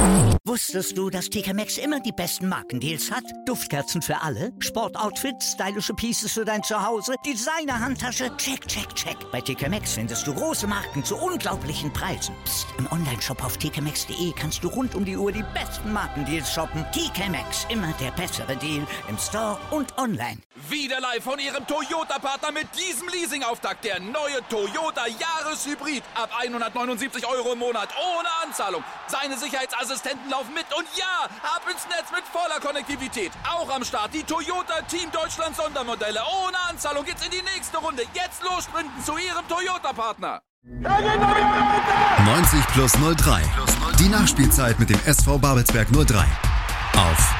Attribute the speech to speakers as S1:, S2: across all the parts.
S1: Wusstest du, dass TK Maxx immer die besten Markendeals hat? Duftkerzen für alle, Sportoutfits, stylische Pieces für dein Zuhause, Designer-Handtasche, check, check, check. Bei TK Maxx findest du große Marken zu unglaublichen Preisen. Psst. Im Onlineshop auf tkmaxx.de kannst du rund um die Uhr die besten Markendeals shoppen. TK Maxx, immer der bessere Deal im Store und online.
S2: Wieder live von Ihrem Toyota-Partner mit diesem Leasing-Auftakt. Der neue Toyota Jahreshybrid. Ab 179 € im Monat. Ohne Anzahlung. Seine Sicherheitsassistenten laufen mit. Und ja, ab ins Netz mit voller Konnektivität. Auch am Start die Toyota Team Deutschland Sondermodelle. Ohne Anzahlung geht's in die nächste Runde. Jetzt los sprinten zu Ihrem Toyota-Partner.
S3: 90 plus 03. Die Nachspielzeit mit dem SV Babelsberg 03. Auf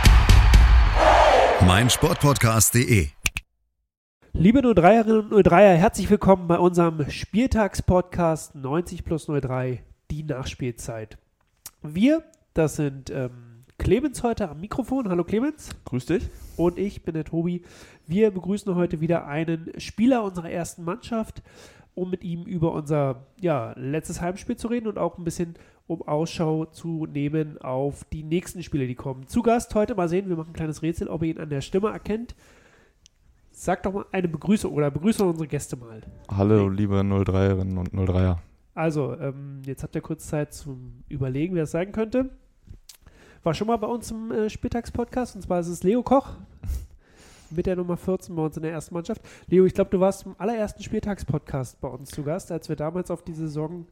S3: meinsportpodcast.de.
S4: Liebe 03erinnen und 03er, herzlich willkommen bei unserem Spieltagspodcast 90 plus 03, die Nachspielzeit. Wir, das sind Clemens heute am Mikrofon. Hallo Clemens.
S5: Grüß dich.
S4: Und ich bin der Tobi. Wir begrüßen heute wieder einen Spieler unserer ersten Mannschaft, um mit ihm über unser letztes Heimspiel zu reden und auch ein bisschen um Ausschau zu nehmen auf die nächsten Spiele, die kommen. Zu Gast heute, mal sehen, wir machen ein kleines Rätsel, ob ihr ihn an der Stimme erkennt. Sag doch mal eine Begrüßung oder begrüße unsere Gäste mal.
S5: Hallo, liebe 03erinnen und 03er.
S4: Also, jetzt habt ihr kurz Zeit zum Überlegen, wer es sein könnte. War schon mal bei uns im Spieltagspodcast, und zwar ist es Leo Koch mit der Nummer 14 bei uns in der ersten Mannschaft. Leo, ich glaube, du warst im allerersten Spieltagspodcast bei uns zu Gast, als wir damals auf die Saison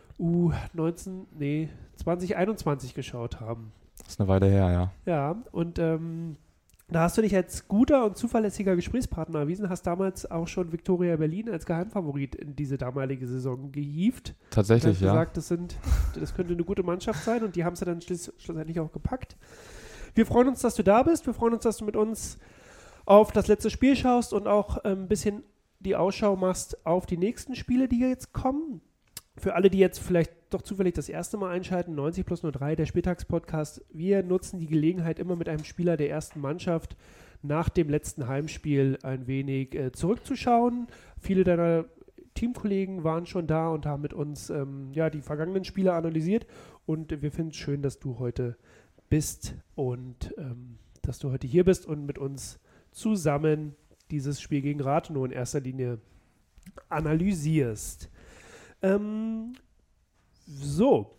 S4: 2021 geschaut haben.
S5: Das ist eine Weile her, ja.
S4: Ja, und da hast du dich als guter und zuverlässiger Gesprächspartner erwiesen, hast damals auch schon Viktoria Berlin als Geheimfavorit in diese damalige Saison gehievt.
S5: Tatsächlich, ja.
S4: Du hast gesagt, das könnte eine gute Mannschaft sein, und die haben es ja dann schlussendlich auch gepackt. Wir freuen uns, dass du da bist. Wir freuen uns, dass du mit uns auf das letzte Spiel schaust und auch ein bisschen die Ausschau machst auf die nächsten Spiele, die jetzt kommen. Für alle, die jetzt vielleicht doch zufällig das erste Mal einschalten, 90 plus 03, der Spieltagspodcast. Wir nutzen die Gelegenheit, immer mit einem Spieler der ersten Mannschaft nach dem letzten Heimspiel ein wenig zurückzuschauen. Viele deiner Teamkollegen waren schon da und haben mit uns die vergangenen Spiele analysiert. Und wir finden es schön, dass du heute bist und dass du heute hier bist und mit uns zusammen dieses Spiel gegen Rathenow in erster Linie analysierst. So,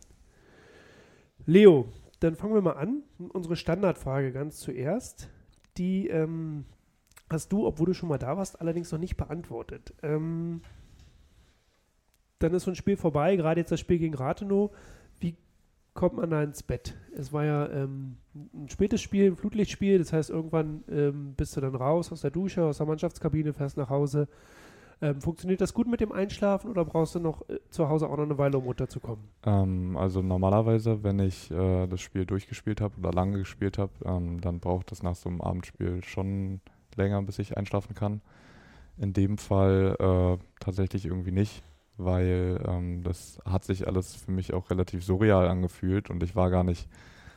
S4: Leo, dann fangen wir mal an. Unsere Standardfrage ganz zuerst. Die hast du, obwohl du schon mal da warst, allerdings noch nicht beantwortet. Dann ist so ein Spiel vorbei, gerade jetzt das Spiel gegen Rathenow. Wie kommt man da ins Bett? Es war ja ein spätes Spiel, ein Flutlichtspiel, das heißt, irgendwann bist du dann raus aus der Dusche, aus der Mannschaftskabine, fährst nach Hause. Funktioniert das gut mit dem Einschlafen oder brauchst du noch zu Hause auch noch eine Weile, um runterzukommen?
S5: Also normalerweise, wenn ich das Spiel durchgespielt habe oder lange gespielt habe, dann braucht es nach so einem Abendspiel schon länger, bis ich einschlafen kann. In dem Fall tatsächlich irgendwie nicht, weil das hat sich alles für mich auch relativ surreal angefühlt und ich war gar nicht,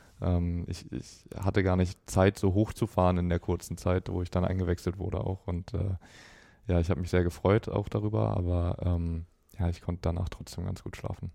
S5: ich hatte gar nicht Zeit, so hochzufahren in der kurzen Zeit, wo ich dann eingewechselt wurde auch, und ja, ich habe mich sehr gefreut auch darüber, aber ich konnte danach trotzdem ganz gut schlafen.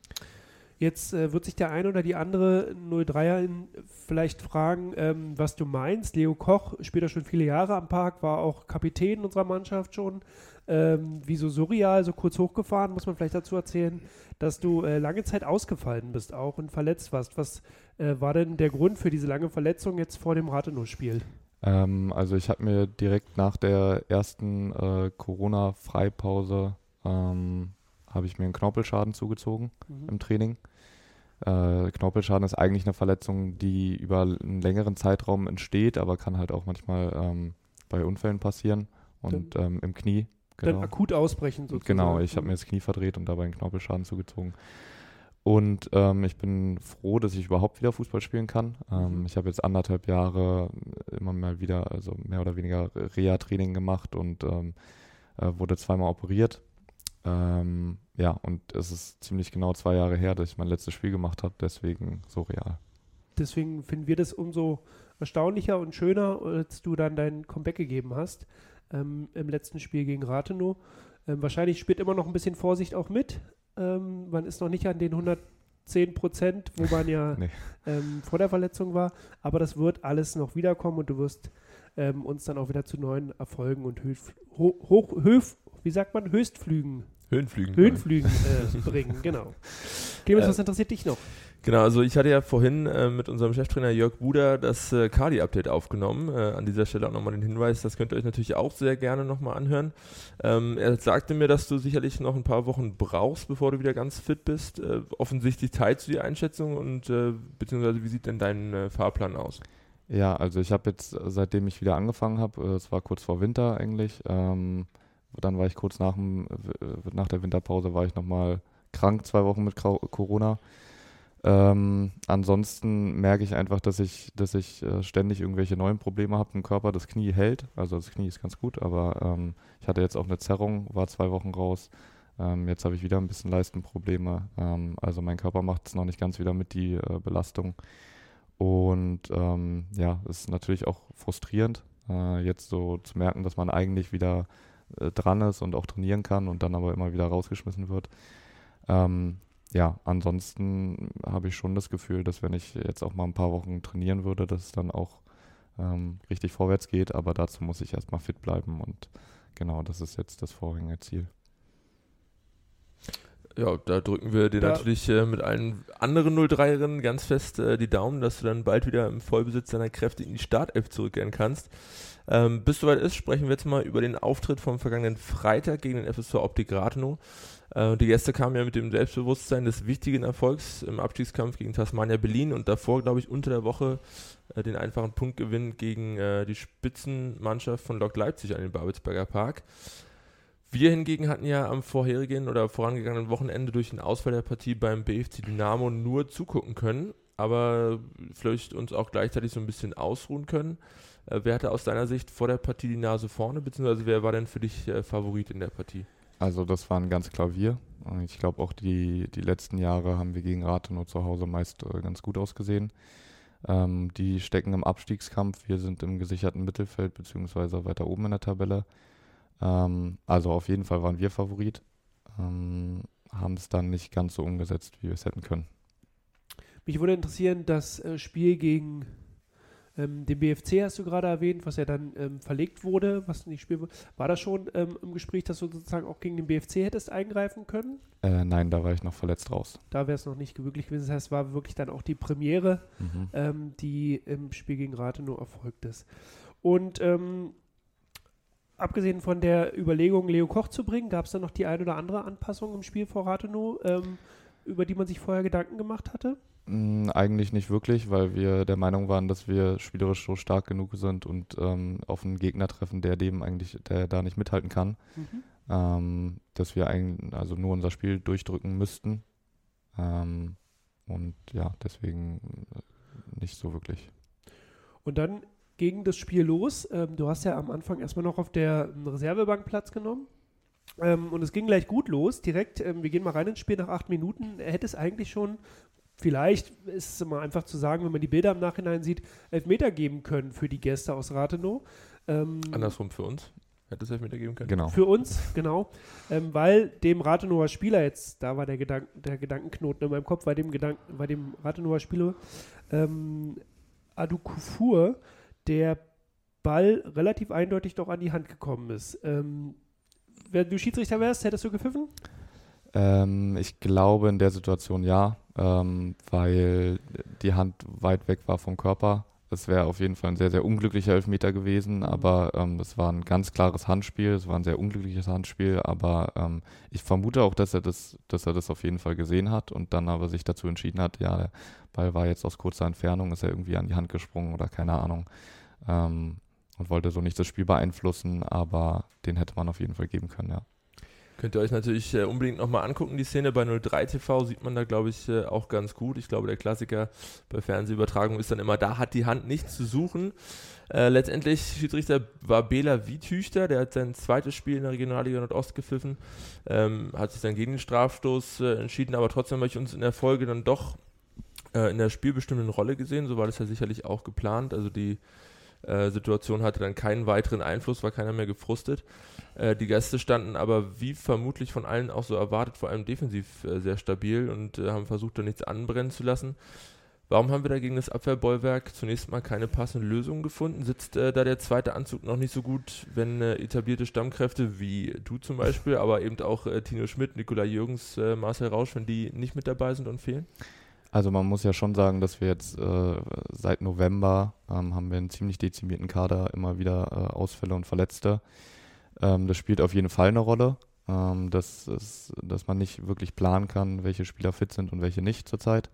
S4: Jetzt wird sich der eine oder die andere 03er vielleicht fragen, was du meinst. Leo Koch spielt ja schon viele Jahre am Park, war auch Kapitän unserer Mannschaft schon. Wieso surreal, so kurz hochgefahren, muss man vielleicht dazu erzählen, dass du lange Zeit ausgefallen bist auch und verletzt warst. Was war denn der Grund für diese lange Verletzung jetzt vor dem Rathenow-Spiel?
S5: Also ich habe mir direkt nach der ersten Corona-Freipause habe ich mir einen Knorpelschaden zugezogen im Training. Knorpelschaden ist eigentlich eine Verletzung, die über einen längeren Zeitraum entsteht, aber kann halt auch manchmal bei Unfällen passieren und im Knie. Genau.
S4: Dann akut ausbrechen sozusagen.
S5: Genau, ich habe mir das Knie verdreht und dabei einen Knorpelschaden zugezogen. Und ich bin froh, dass ich überhaupt wieder Fußball spielen kann. Ich habe jetzt 1,5 Jahre immer mal wieder, also mehr oder weniger Reha-Training gemacht und wurde zweimal operiert. Und es ist ziemlich genau 2 Jahre her, dass ich mein letztes Spiel gemacht habe, deswegen so real.
S4: Deswegen finden wir das umso erstaunlicher und schöner, als du dann dein Comeback gegeben hast im letzten Spiel gegen Rathenow. Wahrscheinlich spielt immer noch ein bisschen Vorsicht auch mit. Man ist noch nicht an den 10%, wo man ja vor der Verletzung war. Aber das wird alles noch wiederkommen und du wirst uns dann auch wieder zu neuen Erfolgen und Höchstflügen bringen, genau. Clemens, was interessiert dich noch?
S6: Genau, also ich hatte ja vorhin mit unserem Cheftrainer Jörg Buder das Kadi-Update aufgenommen. An dieser Stelle auch nochmal den Hinweis, das könnt ihr euch natürlich auch sehr gerne nochmal anhören. Er sagte mir, dass du sicherlich noch ein paar Wochen brauchst, bevor du wieder ganz fit bist. Offensichtlich teilst du die Einschätzung und beziehungsweise wie sieht denn dein Fahrplan aus?
S5: Ja, also ich habe jetzt, seitdem ich wieder angefangen habe, es war kurz vor Winter eigentlich, dann war ich kurz nach der Winterpause, war ich nochmal krank, 2 Wochen mit Corona. Ansonsten merke ich einfach, dass ich ständig irgendwelche neuen Probleme habe im Körper. Das Knie hält, also das Knie ist ganz gut, aber ich hatte jetzt auch eine Zerrung, war 2 Wochen raus. Jetzt habe ich wieder ein bisschen Leistenprobleme. Also mein Körper macht es noch nicht ganz wieder mit, die Belastung. Und es ist natürlich auch frustrierend, jetzt so zu merken, dass man eigentlich wieder dran ist und auch trainieren kann und dann aber immer wieder rausgeschmissen wird. Ansonsten habe ich schon das Gefühl, dass wenn ich jetzt auch mal ein paar Wochen trainieren würde, dass es dann auch richtig vorwärts geht, aber dazu muss ich erstmal fit bleiben und genau, das ist jetzt das vorrangige Ziel.
S6: Ja, da drücken wir dir natürlich mit allen anderen 03-Erinnen ganz fest die Daumen, dass du dann bald wieder im Vollbesitz deiner Kräfte in die Startelf zurückkehren kannst. Bis soweit ist, sprechen wir jetzt mal über den Auftritt vom vergangenen Freitag gegen den FSV Optik Rathenow. Die Gäste kamen ja mit dem Selbstbewusstsein des wichtigen Erfolgs im Abstiegskampf gegen Tasmania Berlin und davor, glaube ich, unter der Woche den einfachen Punktgewinn gegen die Spitzenmannschaft von Lok Leipzig an den Babelsberger Park. Wir hingegen hatten ja am vorherigen oder vorangegangenen Wochenende durch den Ausfall der Partie beim BFC Dynamo nur zugucken können, aber vielleicht uns auch gleichzeitig so ein bisschen ausruhen können. Wer hatte aus deiner Sicht vor der Partie die Nase vorne, beziehungsweise wer war denn für dich Favorit in der Partie?
S5: Also das waren ganz klar wir. Ich glaube auch die letzten Jahre haben wir gegen Rathenow zu Hause meist ganz gut ausgesehen. Die stecken im Abstiegskampf, wir sind im gesicherten Mittelfeld beziehungsweise weiter oben in der Tabelle. Also auf jeden Fall waren wir Favorit, haben es dann nicht ganz so umgesetzt, wie wir es hätten können.
S4: Mich würde interessieren, das Spiel gegen den BFC hast du gerade erwähnt, was ja dann verlegt wurde, was nicht Spiel war das schon im Gespräch, dass du sozusagen auch gegen den BFC hättest eingreifen können?
S5: Nein, da war ich noch verletzt raus.
S4: Da wäre es noch nicht möglich gewesen, das heißt, es war wirklich dann auch die Premiere, die im Spiel gegen Rathenow erfolgt ist. Und abgesehen von der Überlegung, Leo Koch zu bringen, gab es dann noch die ein oder andere Anpassung im Spiel vor Rathenow, über die man sich vorher Gedanken gemacht hatte?
S5: Eigentlich nicht wirklich, weil wir der Meinung waren, dass wir spielerisch so stark genug sind und auf einen Gegner treffen, der da nicht mithalten kann, dass wir also nur unser Spiel durchdrücken müssten. Und ja, deswegen nicht so wirklich. Und
S4: dann ging das Spiel los. Du hast ja am Anfang erstmal noch auf der Reservebank Platz genommen. Und es ging gleich gut los. Direkt, wir gehen mal rein ins Spiel nach 8 Minuten. Hätte es eigentlich schon, vielleicht ist es mal einfach zu sagen, wenn man die Bilder im Nachhinein sieht, Elfmeter geben können für die Gäste aus Rathenow.
S6: Andersrum für uns. Hätte es Elfmeter geben können?
S5: Genau.
S4: Für uns, genau. Weil dem Rathenower Spieler jetzt, da war der Gedankenknoten in meinem Kopf, bei dem Rathenower Spieler Adu Kufur, der Ball relativ eindeutig doch an die Hand gekommen ist. Wenn du Schiedsrichter wärst, hättest du gepfiffen?
S5: Ich glaube in der Situation ja, weil die Hand weit weg war vom Körper. Es wäre auf jeden Fall ein sehr, sehr unglücklicher Elfmeter gewesen, aber es war ein ganz klares Handspiel, es war ein sehr unglückliches Handspiel, aber ich vermute auch, dass er das auf jeden Fall gesehen hat und dann aber sich dazu entschieden hat, ja, der Ball war jetzt aus kurzer Entfernung, ist er irgendwie an die Hand gesprungen oder keine Ahnung, und wollte so nicht das Spiel beeinflussen, aber den hätte man auf jeden Fall geben können, ja.
S6: Könnt ihr euch natürlich unbedingt nochmal angucken, die Szene bei 03 TV sieht man da, glaube ich, auch ganz gut. Ich glaube, der Klassiker bei Fernsehübertragung ist dann immer, da hat die Hand nichts zu suchen. Letztendlich, Schiedsrichter war Bela Wiethüchter, der hat sein zweites Spiel in der Regionalliga Nordost gepfiffen, hat sich dann gegen den Strafstoß entschieden, aber trotzdem habe ich uns in der Folge dann doch in der spielbestimmenden Rolle gesehen, so war das ja sicherlich auch geplant. Also die Situation hatte dann keinen weiteren Einfluss, war keiner mehr gefrustet. Die Gäste standen aber, wie vermutlich von allen auch so erwartet, vor allem defensiv sehr stabil und haben versucht, da nichts anbrennen zu lassen. Warum haben wir da gegen das Abwehrbollwerk zunächst mal keine passende Lösung gefunden? Sitzt da der zweite Anzug noch nicht so gut, wenn etablierte Stammkräfte wie du zum Beispiel, aber eben auch Tino Schmidt, Nikolai Jürgens, Marcel Rausch, wenn die nicht mit dabei sind und fehlen?
S5: Also man muss ja schon sagen, dass wir jetzt seit November haben wir einen ziemlich dezimierten Kader, immer wieder Ausfälle und Verletzte. Das spielt auf jeden Fall eine Rolle, dass man nicht wirklich planen kann, welche Spieler fit sind und welche nicht zurzeit.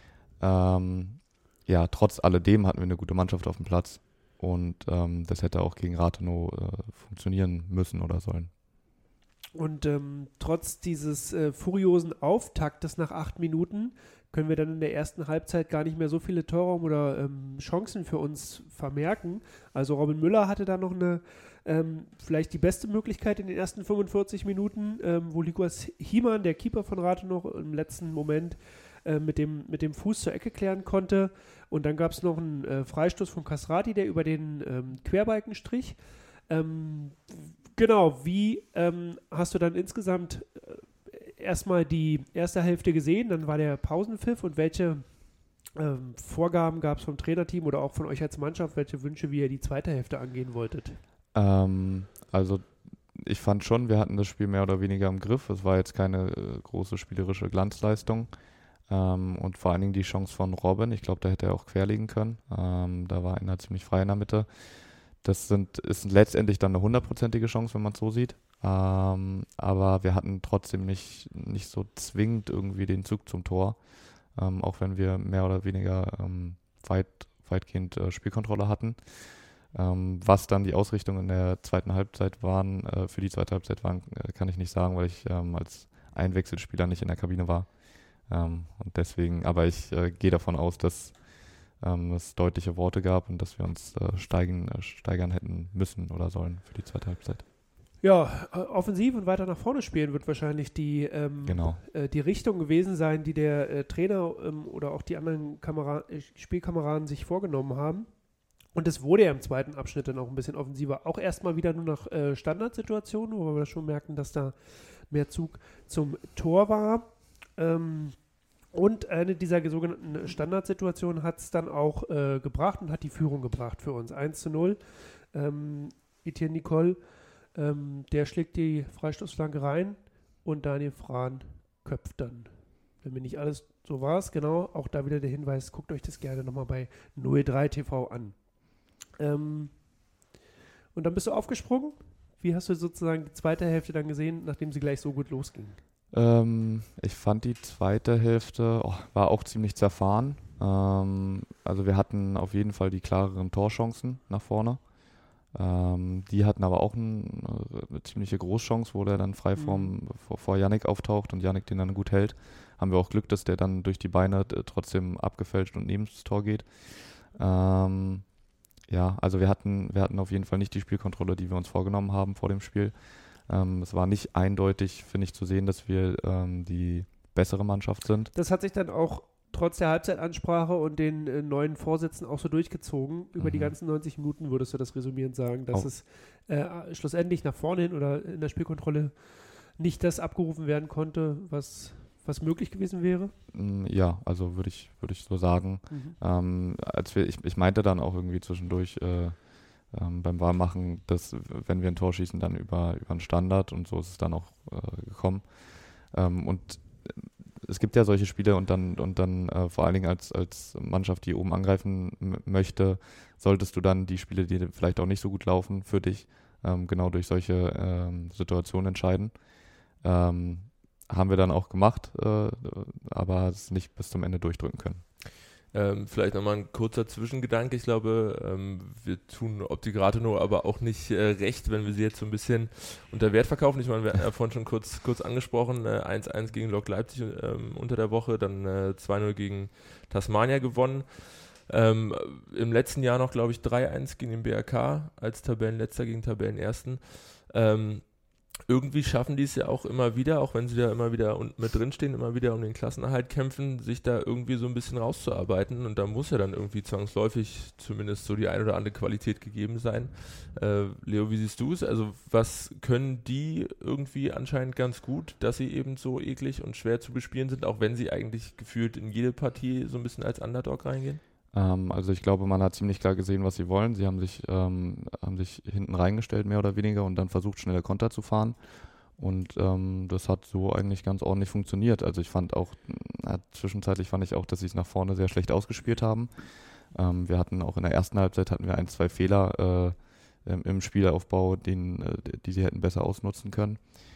S5: Ja, trotz alledem hatten wir eine gute Mannschaft auf dem Platz und das hätte auch gegen Rathenow funktionieren müssen oder sollen.
S4: Und trotz dieses furiosen Auftaktes nach 8 Minuten können wir dann in der ersten Halbzeit gar nicht mehr so viele Torraum oder Chancen für uns vermerken. Also Robin Müller hatte da noch eine vielleicht die beste Möglichkeit in den ersten 45 Minuten, wo Lukas Hiemann, der Keeper von Rathenow, im letzten Moment mit dem Fuß zur Ecke klären konnte. Und dann gab es noch einen Freistoß von Kasrati, der über den Querbalken strich. Genau, wie hast du dann insgesamt erstmal die erste Hälfte gesehen, dann war der Pausenpfiff und welche Vorgaben gab es vom Trainerteam oder auch von euch als Mannschaft, welche Wünsche, wie ihr die zweite Hälfte angehen wolltet?
S5: Also ich fand schon, wir hatten das Spiel mehr oder weniger im Griff. Es war jetzt keine große spielerische Glanzleistung und vor allen Dingen die Chance von Robin. Ich glaube, da hätte er auch querlegen können. Da war einer ziemlich frei in der Mitte. Ist letztendlich dann eine 100%ige Chance, wenn man es so sieht. Aber wir hatten trotzdem nicht so zwingend irgendwie den Zug zum Tor, auch wenn wir mehr oder weniger weitgehend Spielkontrolle hatten. Was dann die Ausrichtung in der zweiten Halbzeit waren, für die zweite Halbzeit waren, kann ich nicht sagen, weil ich als Einwechselspieler nicht in der Kabine war. Und deswegen, aber ich gehe davon aus, dass es deutliche Worte gab und dass wir uns steigern hätten müssen oder sollen für die zweite Halbzeit.
S4: Ja, offensiv und weiter nach vorne spielen wird wahrscheinlich die Richtung gewesen sein, die der Trainer oder auch die anderen Spielkameraden sich vorgenommen haben. Und es wurde ja im zweiten Abschnitt dann auch ein bisschen offensiver. Auch erstmal wieder nur nach Standardsituationen, wo wir schon merken, dass da mehr Zug zum Tor war. Und eine dieser sogenannten Standardsituationen hat es dann auch gebracht und hat die Führung gebracht für uns. 1:0. Etienne Nicole, der schlägt die Freistoßflanke rein und Daniel Frahn köpft dann. Wenn mir nicht alles so war es, genau. Auch da wieder der Hinweis, guckt euch das gerne nochmal bei 03 TV an. Und dann bist du aufgesprungen. Wie hast du sozusagen die zweite Hälfte dann gesehen, nachdem sie gleich so gut losging?
S5: Ich fand die zweite Hälfte war auch ziemlich zerfahren. Also wir hatten auf jeden Fall die klareren Torchancen nach vorne. Die hatten aber auch eine ziemliche Großchance, wo der dann frei vor Yannick auftaucht und Yannick den dann gut hält. Haben wir auch Glück, dass der dann durch die Beine trotzdem abgefälscht und neben das Tor geht. Ja, also wir hatten auf jeden Fall nicht die Spielkontrolle, die wir uns vorgenommen haben vor dem Spiel. Es war nicht eindeutig, finde ich, zu sehen, dass wir die bessere Mannschaft sind.
S4: Das hat sich dann auch trotz der Halbzeitansprache und den neuen Vorsätzen auch so durchgezogen. Über die ganzen 90 Minuten würdest du das resümierend sagen, dass es schlussendlich nach vorne hin oder in der Spielkontrolle nicht das abgerufen werden konnte, was möglich gewesen wäre?
S5: Ja, also würde ich so sagen. Ich meinte dann auch irgendwie zwischendurch beim Warmmachen, dass wenn wir ein Tor schießen, dann über einen Standard, und so ist es dann auch gekommen. Und es gibt ja solche Spiele und dann vor allen Dingen als Mannschaft, die oben angreifen möchte, solltest du dann die Spiele, die vielleicht auch nicht so gut laufen für dich, genau durch solche Situationen entscheiden. Haben wir dann auch gemacht, aber es nicht bis zum Ende durchdrücken können.
S6: Vielleicht nochmal ein kurzer Zwischengedanke. Ich glaube, wir tun Optik Rathenow aber auch nicht recht, wenn wir sie jetzt so ein bisschen unter Wert verkaufen. Ich meine, wir hatten ja vorhin schon kurz angesprochen, 1:1 gegen Lok Leipzig unter der Woche, dann 2:0 gegen Tasmania gewonnen. Im letzten Jahr noch, glaube ich, 3:1 gegen den BRK als Tabellenletzter gegen Tabellenersten. irgendwie schaffen die es ja auch immer wieder, auch wenn sie da immer wieder mit drinstehen, immer wieder um den Klassenerhalt kämpfen, sich da irgendwie so ein bisschen rauszuarbeiten. Und da muss ja dann irgendwie zwangsläufig zumindest so die ein oder andere Qualität gegeben sein. Leo, wie siehst du es? Also was können die irgendwie anscheinend ganz gut, dass sie eben so eklig und schwer zu bespielen sind, auch wenn sie eigentlich gefühlt in jede Partie so ein bisschen als Underdog reingehen?
S5: Also ich glaube, man hat ziemlich klar gesehen, was sie wollen. Sie haben sich hinten reingestellt, mehr oder weniger, und dann versucht, schnelle Konter zu fahren. Und das hat so eigentlich ganz ordentlich funktioniert. Also ich fand auch, zwischenzeitlich fand ich auch, dass sie es nach vorne sehr schlecht ausgespielt haben. Wir hatten auch in der ersten Halbzeit 1-2 Fehler im Spielaufbau, die sie hätten besser ausnutzen können.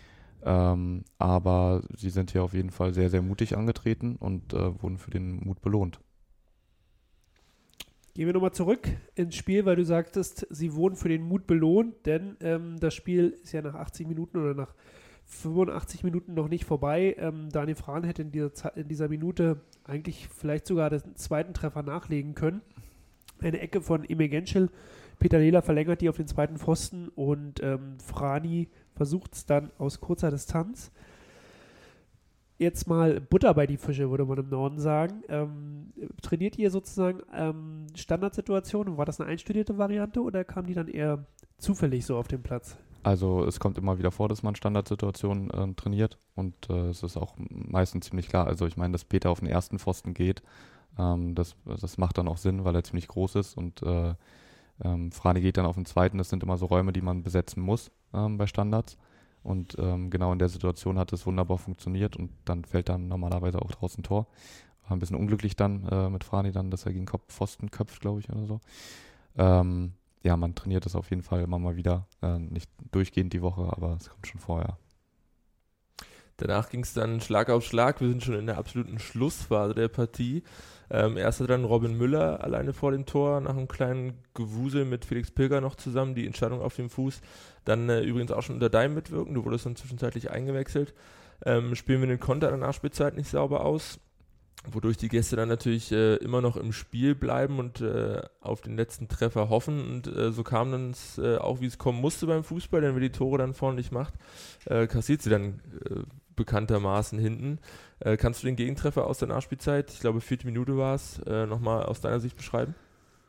S5: Aber sie sind hier auf jeden Fall sehr, sehr mutig angetreten und wurden für den Mut belohnt.
S4: Gehen wir nochmal zurück ins Spiel, weil du sagtest, sie wurden für den Mut belohnt, denn das Spiel ist ja nach 80 Minuten oder nach 85 Minuten noch nicht vorbei. Daniel Frahn hätte in dieser Minute eigentlich vielleicht sogar den zweiten Treffer nachlegen können. Eine Ecke von Emil Genschel. Peter Lela verlängert die auf den zweiten Pfosten und Frani versucht es dann aus kurzer Distanz. Jetzt mal Butter bei die Fische, würde man im Norden sagen. Trainiert ihr sozusagen Standardsituationen? War das eine einstudierte Variante oder kam die dann eher zufällig so auf den Platz?
S5: Also es kommt immer wieder vor, dass man Standardsituationen trainiert und es ist auch meistens ziemlich klar. Also ich meine, dass Peter auf den ersten Pfosten geht, das macht dann auch Sinn, weil er ziemlich groß ist und Frani geht dann auf den zweiten. Das sind immer so Räume, die man besetzen muss bei Standards. Und genau in der Situation hat es wunderbar funktioniert und dann fällt dann normalerweise auch draußen ein Tor. War ein bisschen unglücklich dann mit Frani dann, dass er gegen Pfosten köpft, glaube ich, oder so. Ja, man trainiert das auf jeden Fall immer mal wieder. Nicht durchgehend die Woche, aber es kommt schon vorher.
S6: Danach ging es dann Schlag auf Schlag. Wir sind schon in der absoluten Schlussphase der Partie. Erster dann Robin Müller alleine vor dem Tor, nach einem kleinen Gewusel mit Felix Pilger noch zusammen, die Entscheidung auf dem Fuß. Dann übrigens auch schon unter deinem Mitwirken, du wurdest dann zwischenzeitlich eingewechselt. Spielen wir den Konter in der Nachspielzeit nicht sauber aus, wodurch die Gäste dann natürlich immer noch im Spiel bleiben und auf den letzten Treffer hoffen. Und so kam dann es auch, wie es kommen musste beim Fußball, denn wer die Tore dann vorne nicht macht, kassiert sie dann bekanntermaßen hinten. Kannst du den Gegentreffer aus der Nachspielzeit, ich glaube 4. Minute war es, nochmal aus deiner Sicht beschreiben?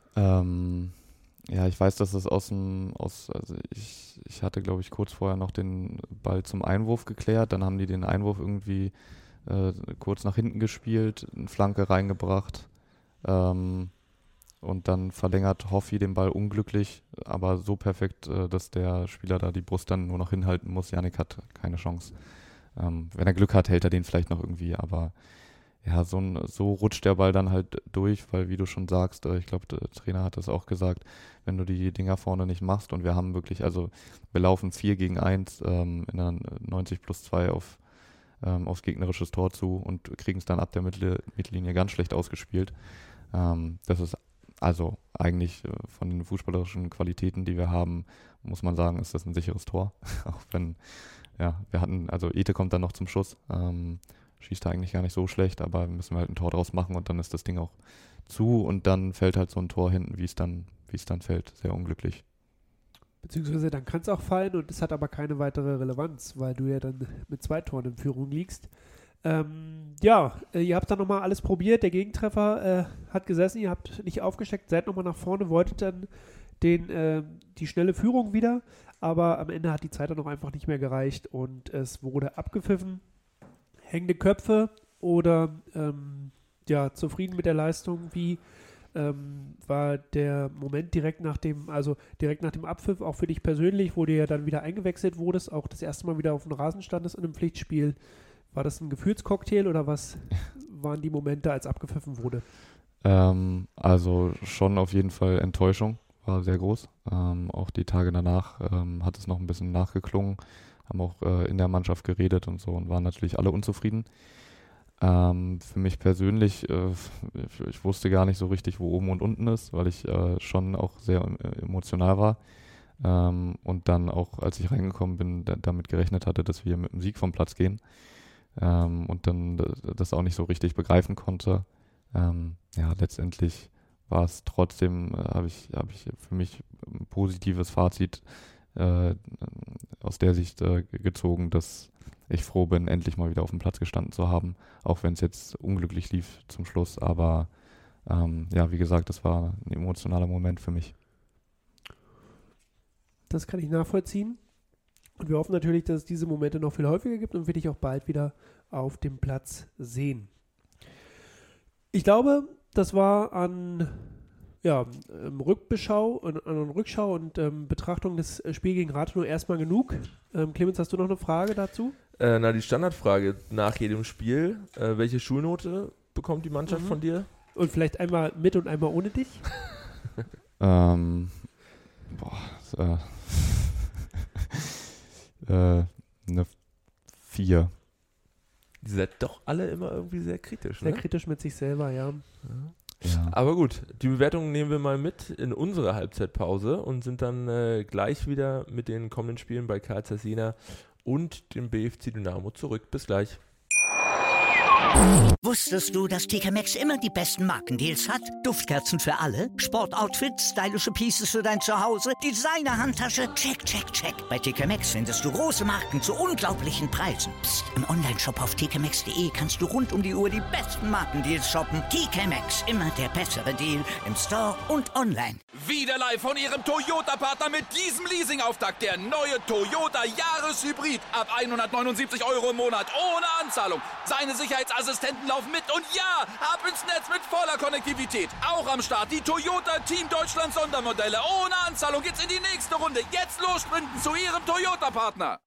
S5: Ja, ich weiß, dass das ich hatte, glaube ich, kurz vorher noch den Ball zum Einwurf geklärt, dann haben die den Einwurf irgendwie kurz nach hinten gespielt, eine Flanke reingebracht und dann verlängert Hoffi den Ball unglücklich, aber so perfekt, dass der Spieler da die Brust dann nur noch hinhalten muss. Yannick hat keine Chance. Wenn er Glück hat, hält er den vielleicht noch irgendwie, aber ja, so rutscht der Ball dann halt durch, weil wie du schon sagst, ich glaube, der Trainer hat das auch gesagt, wenn du die Dinger vorne nicht machst und wir haben wirklich, also wir laufen 4 gegen 1 in einer 90+2 aufs gegnerisches Tor zu und kriegen es dann ab der Mittellinie ganz schlecht ausgespielt. Das ist also eigentlich von den fußballerischen Qualitäten, die wir haben, muss man sagen, ist das ein sicheres Tor. Auch wenn, ja, also Ete kommt dann noch zum Schuss, schießt da eigentlich gar nicht so schlecht, aber müssen wir halt ein Tor draus machen und dann ist das Ding auch zu und dann fällt halt so ein Tor hinten, wie es dann fällt. Sehr unglücklich.
S4: Beziehungsweise dann kann es auch fallen und es hat aber keine weitere Relevanz, weil du ja dann mit 2 Toren in Führung liegst. Ihr habt dann nochmal alles probiert, der Gegentreffer hat gesessen, ihr habt nicht aufgesteckt, seid nochmal nach vorne, wolltet dann die schnelle Führung wieder, aber am Ende hat die Zeit dann noch einfach nicht mehr gereicht und es wurde abgepfiffen. Hängende Köpfe oder zufrieden mit der Leistung, wie war der Moment direkt nach dem Abpfiff auch für dich persönlich, wo du ja dann wieder eingewechselt wurdest, auch das erste Mal wieder auf dem Rasen standest in einem Pflichtspiel. War das ein Gefühlscocktail oder was waren die Momente, als abgepfiffen wurde?
S5: Also schon auf jeden Fall Enttäuschung, war sehr groß. Auch die Tage danach hat es noch ein bisschen nachgeklungen, haben auch in der Mannschaft geredet und so und waren natürlich alle unzufrieden. Für mich persönlich, ich wusste gar nicht so richtig, wo oben und unten ist, weil ich schon auch sehr emotional war. Und dann auch, als ich reingekommen bin, damit gerechnet hatte, dass wir mit dem Sieg vom Platz gehen. Und dann das auch nicht so richtig begreifen konnte. Letztendlich war es trotzdem, habe ich für mich ein positives Fazit, aus der Sicht gezogen, dass ich froh bin, endlich mal wieder auf dem Platz gestanden zu haben, auch wenn es jetzt unglücklich lief zum Schluss. Aber wie gesagt, das war ein emotionaler Moment für mich.
S4: Das kann ich nachvollziehen. Und wir hoffen natürlich, dass es diese Momente noch viel häufiger gibt und wir dich auch bald wieder auf dem Platz sehen. Ich glaube, das war an Rückschau und Betrachtung des Spiels gegen Rathenow erstmal genug. Clemens, hast du noch eine Frage dazu?
S6: Die Standardfrage nach jedem Spiel. Welche Schulnote bekommt die Mannschaft von dir?
S4: Und vielleicht einmal mit und einmal ohne dich?
S5: Eine 4.
S6: Die seid doch alle immer irgendwie sehr kritisch, ne?
S4: Sehr kritisch mit sich selber, ja.
S5: Ja.
S6: Aber gut, die Bewertungen nehmen wir mal mit in unsere Halbzeitpause und sind dann gleich wieder mit den kommenden Spielen bei Karl Zeiss Jena und dem BFC Dynamo zurück. Bis gleich.
S1: Wusstest du, dass TK Maxx immer die besten Markendeals hat? Duftkerzen für alle, Sportoutfits, stylische Pieces für dein Zuhause, Designer-Handtasche, check, check, check. Bei TK Maxx findest du große Marken zu unglaublichen Preisen. Psst. Im Onlineshop auf tkmaxx.de kannst du rund um die Uhr die besten Markendeals shoppen. TK Maxx, immer der bessere Deal im Store und online.
S2: Wieder live von Ihrem Toyota-Partner mit diesem Leasing-Auftakt. Der neue Toyota Jahreshybrid. Ab 179 € im Monat. Ohne Anzahlung. Seine Sicherheitsassistenten laufen mit. Und ja, ab ins Netz mit voller Konnektivität. Auch am Start die Toyota Team Deutschland Sondermodelle. Ohne Anzahlung geht's in die nächste Runde. Jetzt los sprinten zu Ihrem Toyota-Partner.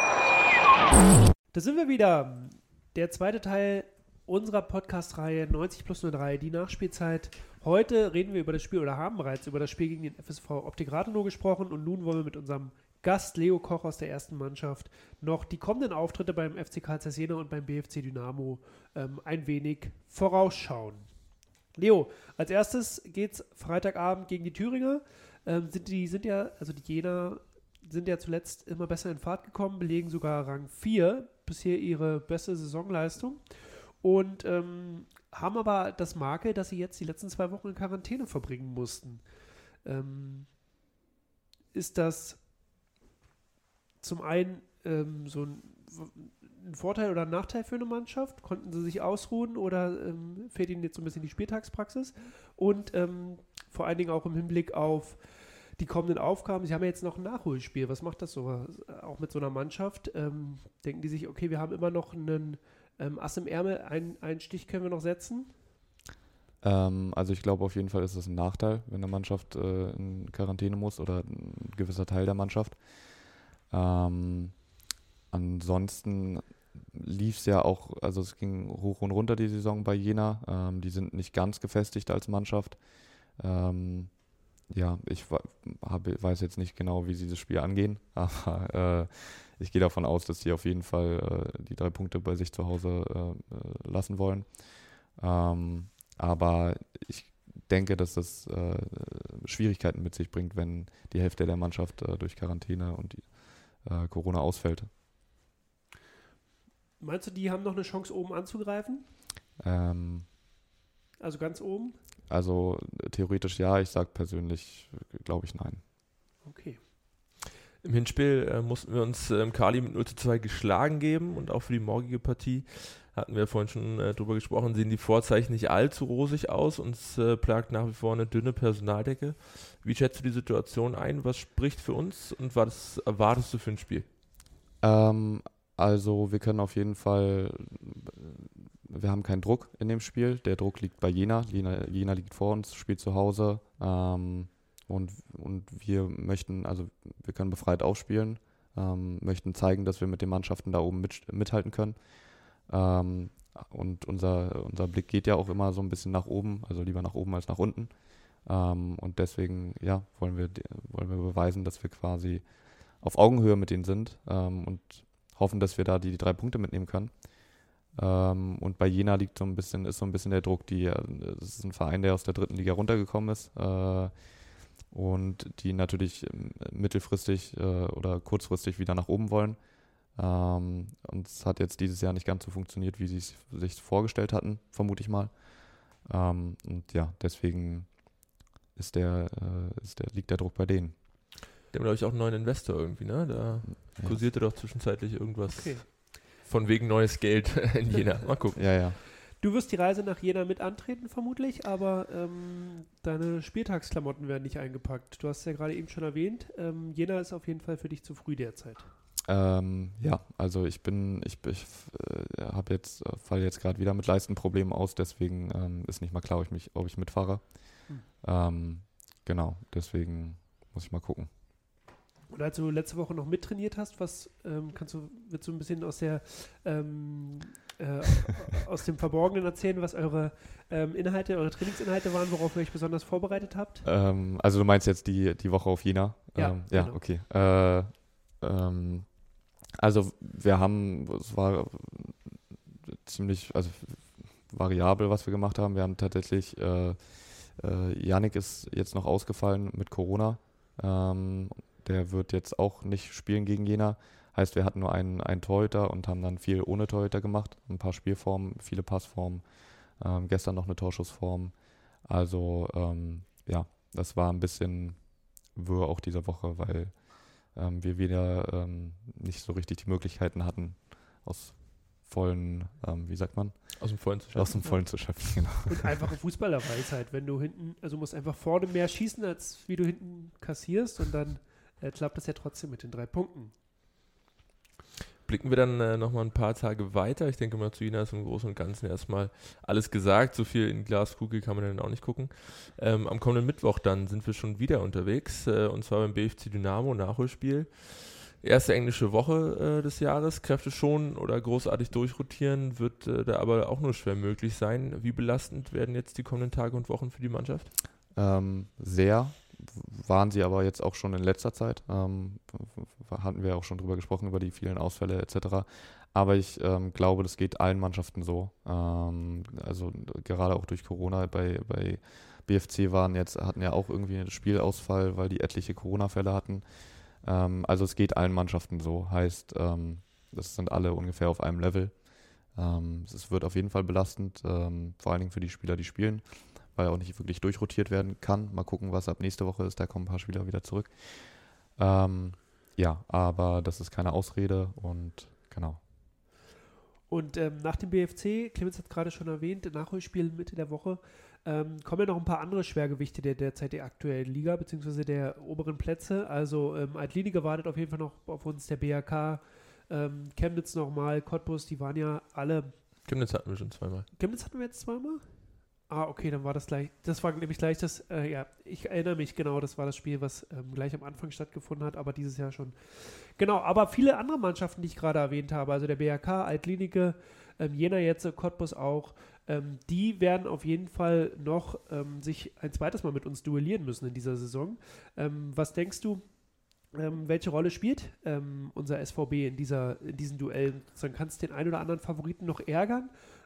S4: Da sind wir wieder. Der zweite Teil unserer Podcast-Reihe 90+03, die Nachspielzeit. Heute reden wir über das Spiel oder haben bereits über das Spiel gegen den FSV Optik Rathenow gesprochen und nun wollen wir mit unserem Gast Leo Koch aus der ersten Mannschaft noch die kommenden Auftritte beim FC Karl Zeiss Jena und beim BFC Dynamo ein wenig vorausschauen. Leo, als erstes geht's Freitagabend gegen die Thüringer. Die Jena sind ja zuletzt immer besser in Fahrt gekommen, belegen sogar Rang 4, bisher ihre beste Saisonleistung und haben aber das Makel, dass sie jetzt die letzten 2 Wochen in Quarantäne verbringen mussten. Ist das zum einen so ein Vorteil oder ein Nachteil für eine Mannschaft? Konnten sie sich ausruhen oder fehlt ihnen jetzt so ein bisschen die Spieltagspraxis? Und vor allen Dingen auch im Hinblick auf die kommenden Aufgaben. Sie haben ja jetzt noch ein Nachholspiel. Was macht das so? Auch mit so einer Mannschaft? Denken die sich, okay, wir haben immer noch einen Ass im Ärmel, einen Stich können wir noch setzen?
S5: Also ich glaube auf jeden Fall ist es ein Nachteil, wenn eine Mannschaft in Quarantäne muss oder ein gewisser Teil der Mannschaft. Ansonsten lief es ja auch, also es ging hoch und runter die Saison bei Jena. Die sind nicht ganz gefestigt als Mannschaft. Ich weiß jetzt nicht genau, wie sie das Spiel angehen, aber ich gehe davon aus, dass sie auf jeden Fall die 3 Punkte bei sich zu Hause lassen wollen. Aber ich denke, dass das Schwierigkeiten mit sich bringt, wenn die Hälfte der Mannschaft durch Quarantäne und Corona ausfällt.
S4: Meinst du, die haben noch eine Chance, oben anzugreifen? Also ganz oben?
S5: Also theoretisch ja, ich sage persönlich, glaube ich, nein.
S4: Okay.
S6: Im Hinspiel mussten wir uns Kali mit 0:2 geschlagen geben und auch für die morgige Partie hatten wir vorhin schon drüber gesprochen, sehen die Vorzeichen nicht allzu rosig aus. Uns plagt nach wie vor eine dünne Personaldecke. Wie schätzt du die Situation ein? Was spricht für uns und was erwartest du für ein Spiel?
S5: Also wir können auf jeden Fall, wir haben keinen Druck in dem Spiel. Der Druck liegt bei Jena. Jena liegt vor uns, spielt zu Hause. Und wir möchten, also wir können befreit aufspielen, möchten zeigen, dass wir mit den Mannschaften da oben mithalten können. Und unser Blick geht ja auch immer so ein bisschen nach oben, also lieber nach oben als nach unten. Und deswegen wollen wir beweisen, dass wir quasi auf Augenhöhe mit denen sind und hoffen, dass wir da die 3 Punkte mitnehmen können. Und bei Jena ist so ein bisschen der Druck, es ist ein Verein, der aus der 3. Liga runtergekommen ist und die natürlich mittelfristig oder kurzfristig wieder nach oben wollen. Und es hat jetzt dieses Jahr nicht ganz so funktioniert, wie sie es sich vorgestellt hatten, vermute ich mal. Und ja, deswegen liegt der Druck bei denen.
S6: Die haben, glaube ich, auch einen neuen Investor irgendwie, ne? Da kursierte doch zwischenzeitlich irgendwas von wegen neues Geld in Jena. Mal gucken.
S5: Ja.
S4: Du wirst die Reise nach Jena mit antreten, vermutlich, aber deine Spieltagsklamotten werden nicht eingepackt. Du hast es ja gerade eben schon erwähnt. Jena ist auf jeden Fall für dich zu früh derzeit.
S5: Also ich falle jetzt gerade wieder mit Leistenproblemen aus, deswegen ist nicht mal klar, ob ich mitfahre. Genau, deswegen muss ich mal gucken.
S4: Und als du letzte Woche noch mittrainiert hast, willst du ein bisschen aus dem Verborgenen erzählen, was eure Trainingsinhalte waren, worauf ihr euch besonders vorbereitet habt?
S5: Also du meinst jetzt die Woche auf Jena?
S4: Ja, genau.
S5: Okay. Also es war ziemlich variabel, was wir gemacht haben. Wir haben tatsächlich, Yannick ist jetzt noch ausgefallen mit Corona. Der wird jetzt auch nicht spielen gegen Jena. Heißt, wir hatten nur einen Torhüter und haben dann viel ohne Torhüter gemacht. Ein paar Spielformen, viele Passformen. Gestern noch eine Torschussform. Also das war ein bisschen wirr auch diese Woche, weil wir wieder nicht so richtig die Möglichkeiten hatten, aus dem Vollen zu schöpfen, genau.
S4: Und einfache Fußballerweisheit, wenn du hinten, also musst einfach vorne mehr schießen, als wie du hinten kassierst und dann klappt das ja trotzdem mit den 3 Punkten.
S6: Blicken wir dann nochmal ein paar Tage weiter. Ich denke mal, zu Jena ist im Großen und Ganzen erstmal alles gesagt. So viel in die Glaskugel kann man dann auch nicht gucken. Am kommenden Mittwoch dann sind wir schon wieder unterwegs, und zwar beim BFC Dynamo, Nachholspiel. Erste englische Woche des Jahres, Kräfte schonen oder großartig durchrotieren, wird da aber auch nur schwer möglich sein. Wie belastend werden jetzt die kommenden Tage und Wochen für die Mannschaft?
S5: Sehr. Waren sie aber jetzt auch schon in letzter Zeit. Hatten wir auch schon drüber gesprochen, über die vielen Ausfälle etc. Aber ich glaube, das geht allen Mannschaften so. Also gerade auch durch Corona bei BFC hatten ja auch irgendwie einen Spielausfall, weil die etliche Corona-Fälle hatten. Also es geht allen Mannschaften so. Heißt, das sind alle ungefähr auf einem Level. Es wird auf jeden Fall belastend, vor allen Dingen für die Spieler, die spielen, weil auch nicht wirklich durchrotiert werden kann. Mal gucken, was ab nächste Woche ist. Da kommen ein paar Spieler wieder zurück. Aber das ist keine Ausrede und genau.
S4: Und nach dem BFC, Clemens hat gerade schon erwähnt, Nachholspiel Mitte der Woche, kommen ja noch ein paar andere Schwergewichte der derzeit der aktuellen Liga, beziehungsweise der oberen Plätze. Also Altlinike wartet auf jeden Fall noch auf uns, der BHK, Chemnitz nochmal, Cottbus, die waren ja alle...
S6: Chemnitz hatten wir schon zweimal.
S4: Chemnitz hatten wir jetzt zweimal? Ah, okay, dann war das gleich. Das war nämlich gleich das, ich erinnere mich genau, das war das Spiel, was gleich am Anfang stattgefunden hat, aber dieses Jahr schon. Genau, aber viele andere Mannschaften, die ich gerade erwähnt habe, also der BHK, Altlinike, Jena jetzt, Cottbus auch, die werden auf jeden Fall noch sich ein zweites Mal mit uns duellieren müssen in dieser Saison. Was denkst du, welche Rolle spielt unser SVB in diesen Duellen? Dann kannst du den einen oder anderen Favoriten noch ärgern.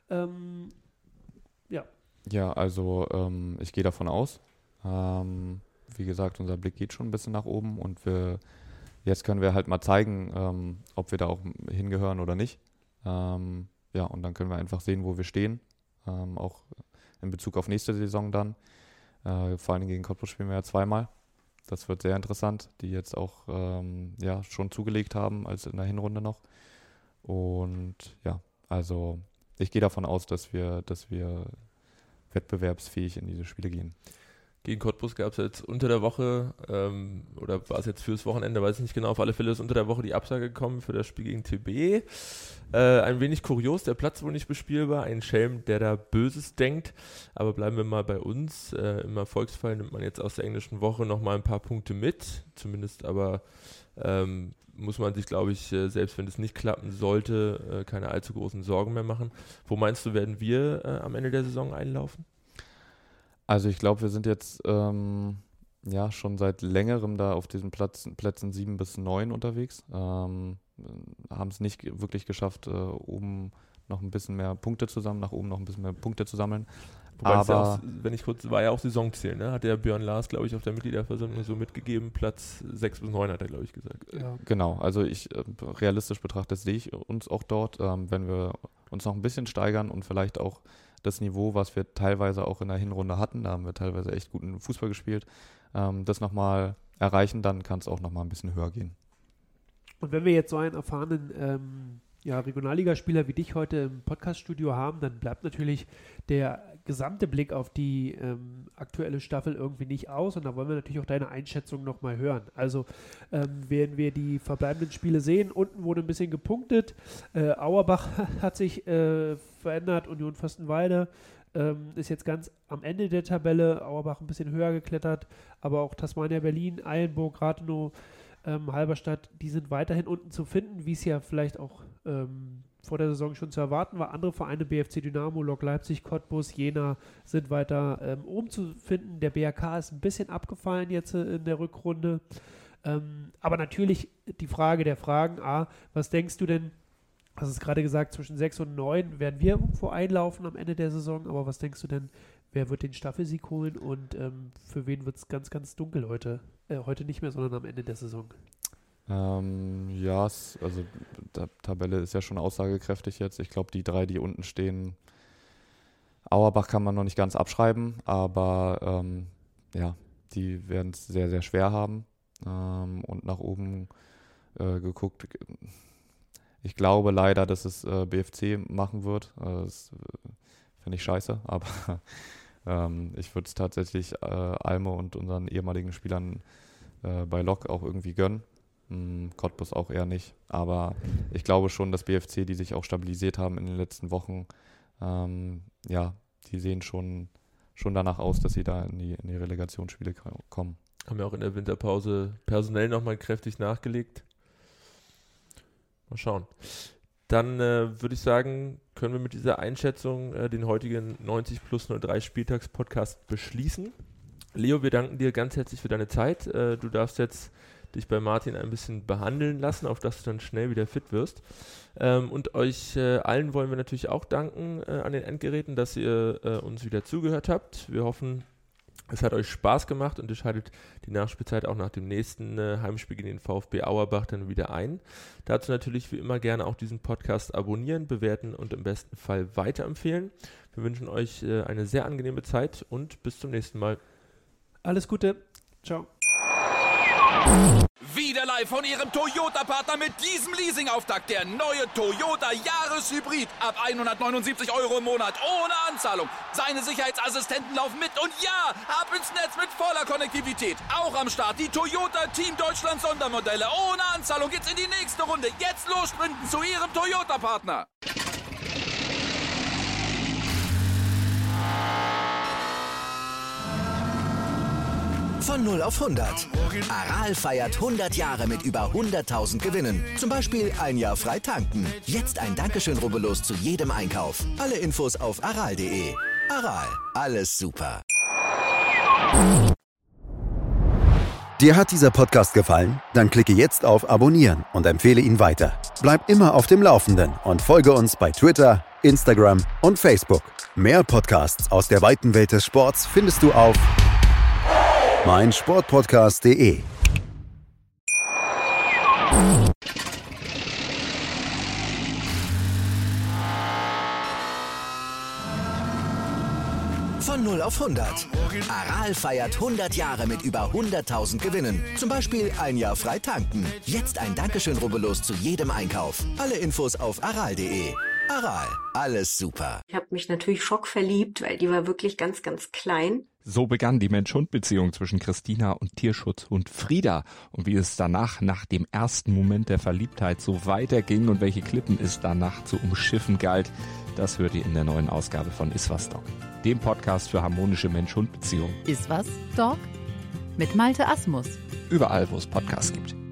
S5: Ja, also ich gehe davon aus. Wie gesagt, unser Blick geht schon ein bisschen nach oben und jetzt können wir halt mal zeigen, ob wir da auch hingehören oder nicht. Und dann können wir einfach sehen, wo wir stehen, auch in Bezug auf nächste Saison dann. Vor allem gegen Cottbus spielen wir ja zweimal. Das wird sehr interessant, die jetzt auch schon zugelegt haben als in der Hinrunde noch. Und also ich gehe davon aus, dass wir wettbewerbsfähig in diese Spiele gehen.
S6: Gegen Cottbus gab es jetzt unter der Woche, oder war es jetzt fürs Wochenende, weiß ich nicht genau, auf alle Fälle ist unter der Woche die Absage gekommen für das Spiel gegen TB. Ein wenig kurios, der Platz wohl nicht bespielbar, ein Schelm, der da Böses denkt, aber bleiben wir mal bei uns. Im Erfolgsfall nimmt man jetzt aus der englischen Woche nochmal ein paar Punkte mit, zumindest aber muss man sich, glaube ich, selbst wenn es nicht klappen sollte, keine allzu großen Sorgen mehr machen. Wo meinst du, werden wir am Ende der Saison einlaufen?
S5: Also ich glaube, wir sind jetzt schon seit längerem da auf diesen Plätzen 7 bis 9 unterwegs. Haben es nicht wirklich geschafft, oben noch ein bisschen mehr Punkte zu sammeln, nach oben noch ein bisschen mehr Punkte zu sammeln.
S6: Wobei aber, war ja auch Saisonziel, ne? Hat der Björn Lars, glaube ich, auf der Mitgliederversammlung so mitgegeben, Platz 6 bis 9 hat er, glaube ich, gesagt.
S5: Ja. Genau, also realistisch betrachtet sehe ich uns auch dort, wenn wir uns noch ein bisschen steigern und vielleicht auch das Niveau, was wir teilweise auch in der Hinrunde hatten, da haben wir teilweise echt guten Fußball gespielt, das nochmal erreichen, dann kann es auch nochmal ein bisschen höher gehen.
S4: Und wenn wir jetzt so einen erfahrenen Regionalligaspieler wie dich heute im Podcaststudio haben, dann bleibt natürlich der gesamte Blick auf die aktuelle Staffel irgendwie nicht aus und da wollen wir natürlich auch deine Einschätzung nochmal hören. Also werden wir die verbleibenden Spiele sehen. Unten wurde ein bisschen gepunktet. Auerbach hat sich verändert, Union Fürstenwalde ist jetzt ganz am Ende der Tabelle, Auerbach ein bisschen höher geklettert, aber auch Tasmania Berlin, Eilenburg, Rathenow, Halberstadt, die sind weiterhin unten zu finden, wie es ja vielleicht auch vor der Saison schon zu erwarten war. Andere Vereine, BFC Dynamo, Lok Leipzig, Cottbus, Jena, sind weiter oben zu finden. Der BRK ist ein bisschen abgefallen jetzt in der Rückrunde. Aber natürlich die Frage der Fragen, was denkst du denn, hast es gerade gesagt, zwischen 6 und 9 werden wir irgendwo einlaufen am Ende der Saison, aber was denkst du denn, wer wird den Staffelsieg holen und für wen wird es ganz, ganz dunkel heute? Heute nicht mehr, sondern am Ende der Saison.
S5: Also die Tabelle ist ja schon aussagekräftig jetzt. Ich glaube, die 3, die unten stehen, Auerbach kann man noch nicht ganz abschreiben, aber die werden es sehr, sehr schwer haben. Und nach oben geguckt, ich glaube leider, dass es BFC machen wird. Das finde ich scheiße, aber ich würde es tatsächlich Alme und unseren ehemaligen Spielern bei Lok auch irgendwie gönnen. Cottbus auch eher nicht. Aber ich glaube schon, dass BFC, die sich auch stabilisiert haben in den letzten Wochen, die sehen schon danach aus, dass sie da in die Relegationsspiele kommen.
S6: Haben ja auch in der Winterpause personell nochmal kräftig nachgelegt. Mal schauen. Dann würde ich sagen, können wir mit dieser Einschätzung den heutigen 90+03 Spieltags-Podcast beschließen. Leo, wir danken dir ganz herzlich für deine Zeit. Du darfst jetzt dich bei Martin ein bisschen behandeln lassen, auf dass du dann schnell wieder fit wirst. Und euch allen wollen wir natürlich auch danken an den Endgeräten, dass ihr uns wieder zugehört habt. Wir hoffen, es hat euch Spaß gemacht und ihr schaltet die Nachspielzeit auch nach dem nächsten Heimspiel gegen den VfB Auerbach dann wieder ein. Dazu natürlich wie immer gerne auch diesen Podcast abonnieren, bewerten und im besten Fall weiterempfehlen. Wir wünschen euch eine sehr angenehme Zeit und bis zum nächsten Mal.
S4: Alles Gute. Ciao.
S2: Wieder live von Ihrem Toyota-Partner mit diesem Leasing-Auftakt. Der neue Toyota Jahreshybrid. Ab 179 € im Monat. Ohne Anzahlung. Seine Sicherheitsassistenten laufen mit. Und ja, ab ins Netz mit voller Konnektivität. Auch am Start die Toyota Team Deutschland Sondermodelle. Ohne Anzahlung geht's in die nächste Runde. Jetzt los sprinten zu Ihrem Toyota-Partner.
S7: Von 0 auf 100. Aral feiert 100 Jahre mit über 100.000 Gewinnen. Zum Beispiel ein Jahr frei tanken. Jetzt ein Dankeschön, rubbellos zu jedem Einkauf. Alle Infos auf aral.de. Aral, alles super.
S3: Dir hat dieser Podcast gefallen? Dann klicke jetzt auf Abonnieren und empfehle ihn weiter. Bleib immer auf dem Laufenden und folge uns bei Twitter, Instagram und Facebook. Mehr Podcasts aus der weiten Welt des Sports findest du auf meinsportpodcast.de.
S7: Von 0 auf 100. Aral feiert 100 Jahre mit über 100.000 Gewinnen. Zum Beispiel ein Jahr frei tanken. Jetzt ein Dankeschön, rubbellos zu jedem Einkauf. Alle Infos auf aral.de. Aral, alles super.
S8: Ich habe mich natürlich schockverliebt, weil die war wirklich ganz, ganz klein.
S9: So begann die Mensch-Hund-Beziehung zwischen Christina und Tierschutzhund Frieda. Und wie es danach, nach dem ersten Moment der Verliebtheit, so weiterging und welche Klippen es danach zu umschiffen galt, das hört ihr in der neuen Ausgabe von Iswas Dog, dem Podcast für harmonische Mensch-Hund-Beziehungen.
S10: Iswas Dog? Mit Malte Asmus.
S9: Überall, wo es Podcasts gibt.